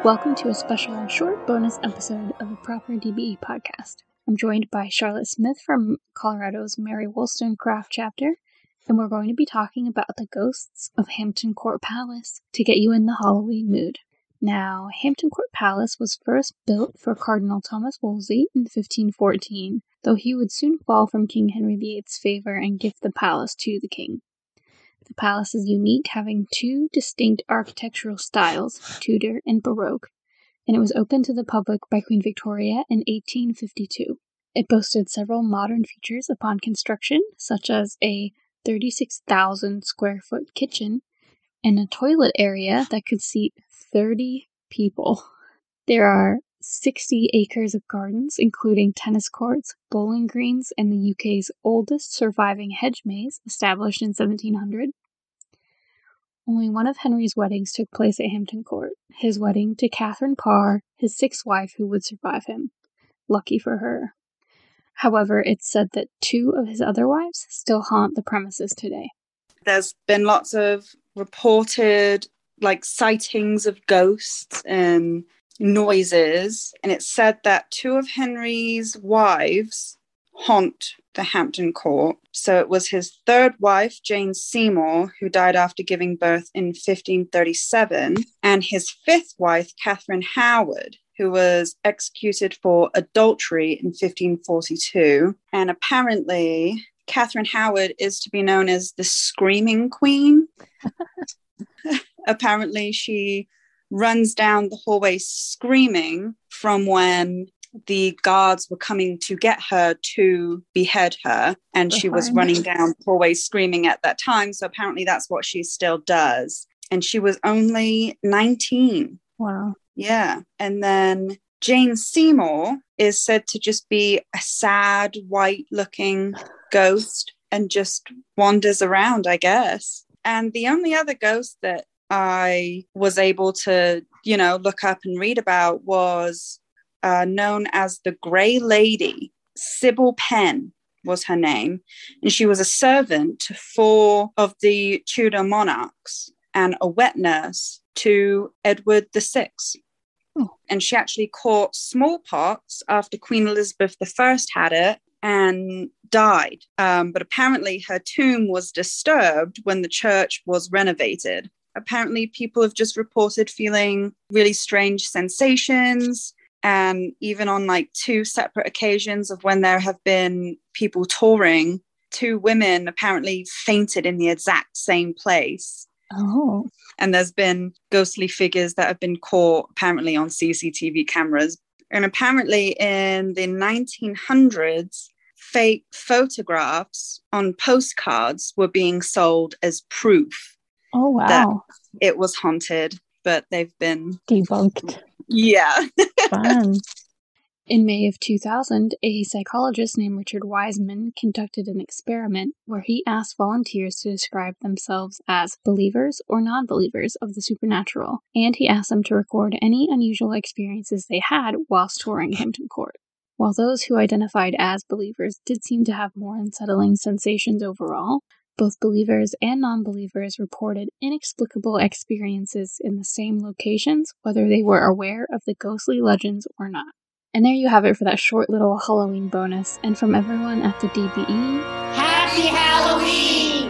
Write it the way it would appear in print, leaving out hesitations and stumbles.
Welcome to a special short bonus episode of the Proper DBE podcast. I'm joined by Charlotte Smith from Colorado's Mary Wollstonecraft chapter, and we're going to be talking about the ghosts of Hampton Court Palace to get you in the Halloween mood. Now, Hampton Court Palace was first built for Cardinal Thomas Wolsey in 1514, though he would soon fall from King Henry VIII's favor and gift the palace to the king. The palace is unique, having two distinct architectural styles, Tudor and Baroque, and it was opened to the public by Queen Victoria in 1852. It boasted several modern features upon construction, such as a 36,000 square foot kitchen and a toilet area that could seat 30 people. There are 60 acres of gardens, including tennis courts, bowling greens, and the UK's oldest surviving hedge maze, established in 1700. Only one of Henry's weddings took place at Hampton Court, his wedding to Catherine Parr, his sixth wife who would survive him. Lucky for her. However, it's said that two of his other wives still haunt the premises today. There's been lots of reported sightings of ghosts and noises, and it's said that two of Henry's wives haunt the Hampton Court. So it was his third wife, Jane Seymour, who died after giving birth in 1537, and his fifth wife, Catherine Howard, who was executed for adultery in 1542. And apparently, Catherine Howard is to be known as the Screaming Queen. Apparently, she runs down the hallway screaming from when the guards were coming to get her to behead her, and she was running down the hallway screaming at that time. So apparently that's what she still does. And she was only 19. Wow. Yeah. And then Jane Seymour is said to just be a sad, white-looking ghost and just wanders around, I guess. And the only other ghost that I was able to, look up and read about was known as the Grey Lady. Sybil Penn was her name, and she was a servant to four of the Tudor monarchs and a wet nurse to Edward VI. And she actually caught smallpox after Queen Elizabeth I had it and died. But apparently her tomb was disturbed when the church was renovated. Apparently people have just reported feeling really strange sensations. And even on two separate occasions of when there have been people touring, two women apparently fainted in the exact same place. Oh. And there's been ghostly figures that have been caught apparently on CCTV cameras. And apparently in the 1900s, fake photographs on postcards were being sold as proof that it was haunted, but they've been debunked. Yeah. Fun. In May of 2000, a psychologist named Richard Wiseman conducted an experiment where he asked volunteers to describe themselves as believers or non-believers of the supernatural, and he asked them to record any unusual experiences they had whilst touring Hampton Court. While those who identified as believers did seem to have more unsettling sensations overall, both believers and non-believers reported inexplicable experiences in the same locations, whether they were aware of the ghostly legends or not. And there you have it for that short little Halloween bonus. And from everyone at the DBE, Happy Halloween!